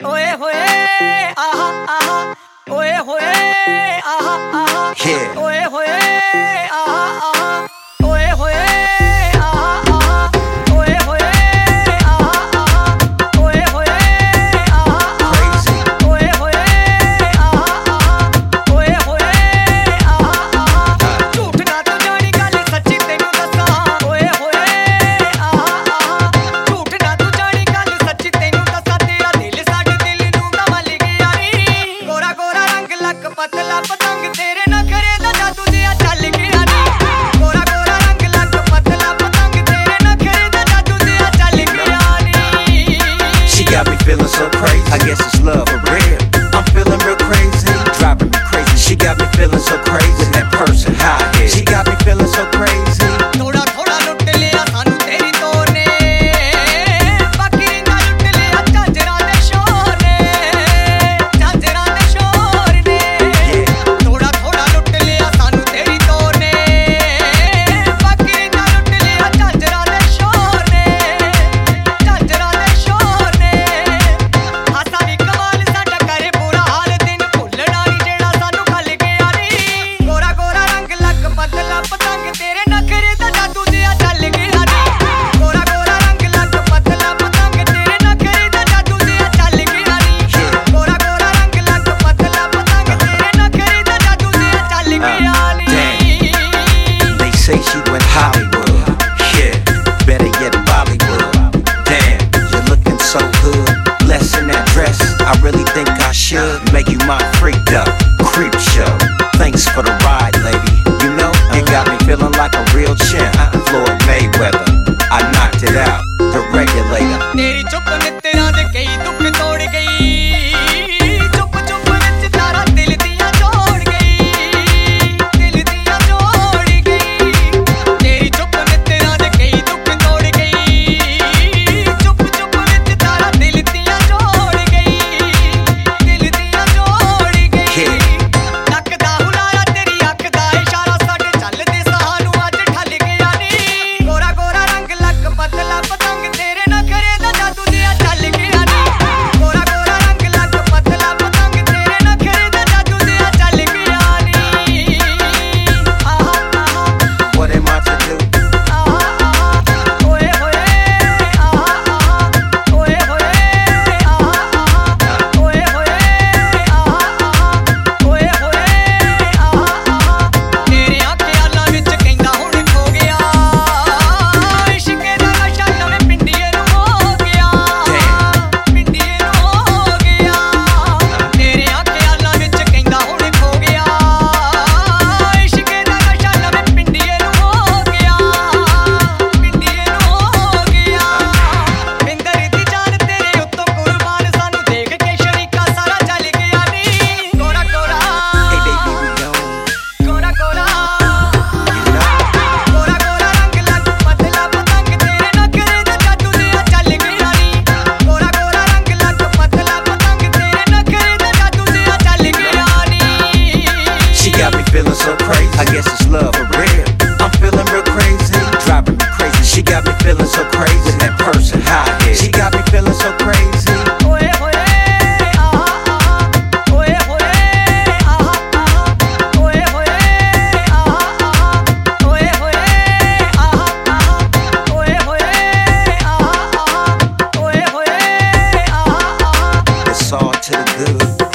ओए होए आहा आहा ओए होए आहा आहा ओए होए आहा आहा ओए होए आहा आहा ओए होए आहा आहा ओए होए आहा आहा ओए होए आहा आहा ओए होए आहा आहा झूठ ना तू जानी गल सच्ची तेनू दस्सां ओए होए आहा आहा झूठ ना तू जानी गल सच्ची तेनू दस्सां तेरा दिल साडे दिल नू कमल गया नी गोरा गोरा रंग लक पतला पतंग तेरे नखरे दा जादू दिया चल गया नी गोरा गोरा रंग लक पतला पतंग तेरे नखरे दा जादू दिया चल गया नी She got me feeling so crazy. I guess it's love for real. I'm feeling real crazy, driving me crazy. She got me feeling so crazy. That person high head. She got me feeling so crazy. थोड़ा थोड़ा लुट लिया सानू तेरी तो ने बाकी रिंगा लुट लिया झांजरा दे शोर ने झांजरा दे शोर ने थोड़ा थोड़ा लुट लिया सानू तेरी तो ने बाकी रिंगा लुट लिया झांजरा दे शोर ने झांजरा दे शोर ने हासा भी कमाल साडा करे बुरा हाल दिन भुलना नहीं जेड़ा सानू खल गया नी गोरा गोरा रंग लक पतला पतंग तेरे नखरे दा जादू दिया चल गया नी गोरा गोरा रंग लक पतला पतंग तेरे नखरे दा जादू दिया चल गया नी गोरा गोरा रंग लक पतला पतंग तेरे नखरे दा जादू दिया चल गया नी They say she went Hollywood. Yeah, better yet Bollywood. Damn, you're looking so good. Less in that dress. I really think I should make you my freak though. Creep show. Thanks for the ride, lady. You know, you got me feeling like a real champ. Floyd Mayweather. I knocked it out. The regulator. तेरी चुप नित्तरां दे कई दुख तोड़ गई चुप चुप विच तारा दिल दियां जोड़ गई दिल दियां जोड़ गई तेरी चुप नित्तरां दे कई दुख तोड़ गई चुप चुप विच तारा दिल दियां जोड़ गई दिल दियां जोड़ गई नक दा हुलारा तेरी अख दा इशारा साडे चलदे सानू अज ठल गया नी गोरा गोरा रंग लक पतला पतंग तेरे नखरे दा जादू दिया चल गया नी गोरा गोरा रंग लक पतला पतंग तेरे नखरे दा जादू दिया चल गया नी आहा आहा What am I to do? आहा आहा ओए होए आहा आहा ओए होए आहा आहा ओए होए आहा आहा ओए होए आहा आहा तेरे ख्यालां विच कहंदा हुण खो गया इश्के दा नशा नवें पिंਡੀਏ ਨੂੰ ਹੋ ਗਿਆ ਪਿੰਡੀਏ ਨੂੰ ਹੋ ਗਿਆ ਤੇਰੇ ख्यालां ਵਿਚ ਕਹਿੰਦਾ ਹੁਣ ਖੋ ਗਿਆ ਇਸ਼ਕੇ ਦਾ ਨਸ਼ਾ ਨਵੇਂ ਪਿੰਡੀਏ ਨੂੰ ਹੋ ਗਿਆ ਪਿੰਡੀਏ ਨੂੰ ਹੋ ਗਿਆ ਬਿੰਦਰ ਦੀ ਜਾਨ ਤੇਰੇ ਉੱਤੋਂ ਕੁਰਬਾਨ ਸਾਨੂੰ ਦੇਖ ਕੇ ਸ਼ਰੀਕਾ ਸਾਰਾ ਚੱਲ ਗਿਆ ਨੀ ਗੋਰਾ ਗੋਰਾ Hey baby, we gone. ਗੋਰਾ ਗੋਰਾ You know. ਗੋਰਾ ਗੋਰਾ ਰੰਗ ਲੱਕ ਪਤਲਾ ਪਤੰਗ ਤੇਰੇ ਨਖਰੇ ਦਾ ਜਾਦੂ ਦਿਆ ਚੱਲ ਗਿਆ ਨੀ ਗੋਰਾ ਗੋਰਾ ਰੰਗ ਲੱਕ ਪਤਲਾ ਪਤੰਗ ਤੇਰੇ ਨਖਰੇ ਦਾ ਜਾਦੂ ਦਿਆ ਚੱਲ ਗਿਆ ਨੀ She got me feeling so crazy. I guess it's love for real. I'm feeling real crazy, driving me crazy. She got me feeling so crazy. That person high head. She got me feeling so crazy. ਓਏ ਹੋਏ ਆਹਾ ਆਹਾ ਓਏ ਹੋਏ ਆਹਾ ਆਹਾ ਓਏ ਹੋਏ ਆਹਾ ਆਹਾ ਓਏ ਹੋਏ ਆਹਾ ਆਹਾ ਓਏ ਹੋਏ ਆਹਾ ਆਹਾ ਓਏ ਹੋਏ ਆਹਾ ਆਹਾ It's all to the good.